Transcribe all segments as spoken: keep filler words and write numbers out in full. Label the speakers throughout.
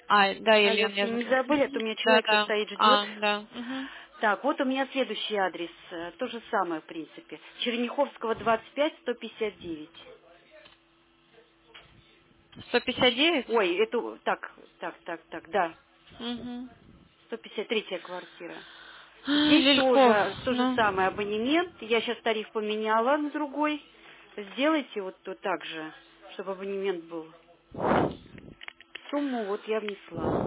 Speaker 1: А, да,
Speaker 2: Алло,
Speaker 1: Елена,
Speaker 2: все
Speaker 1: я
Speaker 2: не
Speaker 1: запомнила.
Speaker 2: забыли, а то у меня
Speaker 1: Да,
Speaker 2: человек-то
Speaker 1: да.
Speaker 2: стоит, ждет.
Speaker 1: А, да. Угу.
Speaker 2: Так, вот у меня следующий адрес, э, то же самое, в принципе. Черняховского, двадцать пять, сто пятьдесят девять.
Speaker 1: сто пятьдесят девять?
Speaker 2: Ой, это, так, так, так, так, да,
Speaker 1: Угу.
Speaker 2: сто пятьдесят третья квартира. Здесь
Speaker 1: Лельков,
Speaker 2: тоже то же
Speaker 1: ну.
Speaker 2: самое, абонемент. Я сейчас тариф поменяла на другой. Сделайте вот то так же, чтобы абонемент был. Сумму вот я внесла.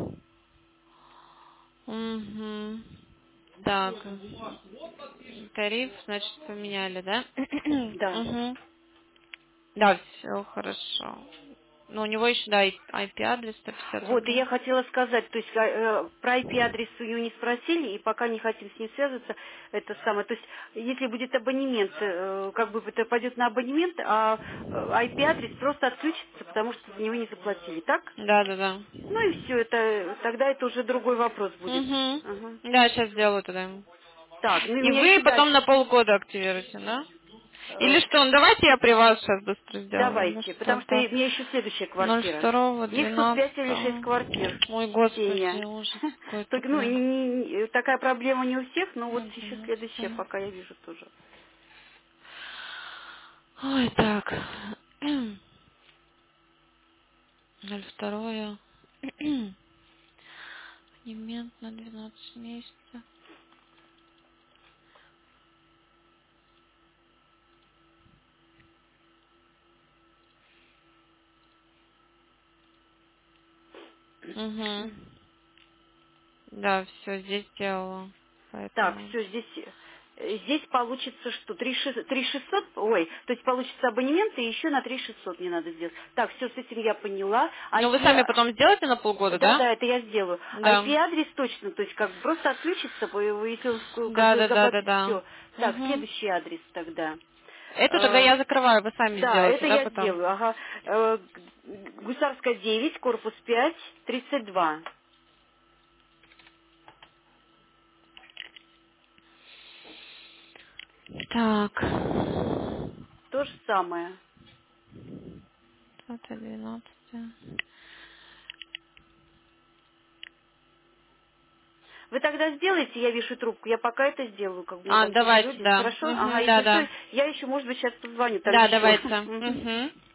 Speaker 1: Угу. Так. Тариф, значит, поменяли, да?
Speaker 2: Да.
Speaker 1: Угу. Да, все хорошо. Ну, у него еще, да, ай пи-адрес сто пятьдесят
Speaker 2: Вот, и
Speaker 1: один.
Speaker 2: я хотела сказать, то есть э, э, про ай пи-адрес у нее не спросили, и пока не хотим с ней связываться, это самое. То есть, если будет абонемент, э, как бы это пойдет на абонемент, а э, ай пи-адрес просто отключится, потому что за него не заплатили, так?
Speaker 1: Да, да, да.
Speaker 2: Ну и все, это тогда это уже другой вопрос будет.
Speaker 1: Угу.
Speaker 2: Ага.
Speaker 1: Да, сейчас сделаю тогда.
Speaker 2: Так, ну и у
Speaker 1: И
Speaker 2: меня
Speaker 1: вы
Speaker 2: еще
Speaker 1: потом
Speaker 2: дальше.
Speaker 1: на полгода активируете, да? Или
Speaker 2: Э,
Speaker 1: что? Ну, давайте я при вас сейчас быстро сделаю. Ну
Speaker 2: Давайте,
Speaker 1: что
Speaker 2: потому что и-
Speaker 1: так?
Speaker 2: у меня еще следующая
Speaker 1: Ноль
Speaker 2: квартира.
Speaker 1: второго
Speaker 2: Их тут пять или шесть
Speaker 1: двенадцатого.
Speaker 2: квартир,
Speaker 1: Ой,
Speaker 2: Ксения.
Speaker 1: господи, ужас какой-то
Speaker 2: Только, ну,
Speaker 1: прям.
Speaker 2: не- не- не- такая проблема не у всех, но вот еще следующая,
Speaker 1: одиннадцатого.
Speaker 2: пока я вижу тоже.
Speaker 1: Ой, так. Ноль второе. Абонемент на двенадцать месяцев. Угу. Да, все, здесь сделала.
Speaker 2: Так,
Speaker 1: Поэтому.
Speaker 2: все, здесь, э, здесь получится что? три шестьсот, ой, то есть получится абонемент, и еще на три шестьсот мне надо сделать. Так, все, с этим я поняла.
Speaker 1: Ну, вы
Speaker 2: I P,
Speaker 1: сами потом сделаете на полгода,
Speaker 2: да,
Speaker 1: да?
Speaker 2: да, это я сделаю.
Speaker 1: Да.
Speaker 2: ай пи-адрес точно, то есть как бы просто отключится, по- если он ск- как
Speaker 1: Да,
Speaker 2: бы
Speaker 1: да, да, да,
Speaker 2: заплатит
Speaker 1: да.
Speaker 2: все. Так,
Speaker 1: Угу.
Speaker 2: следующий адрес тогда.
Speaker 1: Это тогда
Speaker 2: Э,
Speaker 1: я закрываю, вы сами
Speaker 2: Да,
Speaker 1: сделаете,
Speaker 2: это
Speaker 1: да,
Speaker 2: я
Speaker 1: потом?
Speaker 2: сделаю, ага. Э, Г- Гусарская девять, корпус пять, тридцать два.
Speaker 1: Так.
Speaker 2: То же самое.
Speaker 1: Это двенадцать.
Speaker 2: Вы тогда сделаете, я вешу трубку, я пока это сделаю, как бы у меня
Speaker 1: А,
Speaker 2: там тоже
Speaker 1: давайте,
Speaker 2: люди.
Speaker 1: да.
Speaker 2: Хорошо? Ага,
Speaker 1: Угу, да,
Speaker 2: если
Speaker 1: да.
Speaker 2: что, я еще, может быть, сейчас позвоню там
Speaker 1: Да,
Speaker 2: еще.
Speaker 1: давайте.
Speaker 2: Мгм.
Speaker 1: Угу.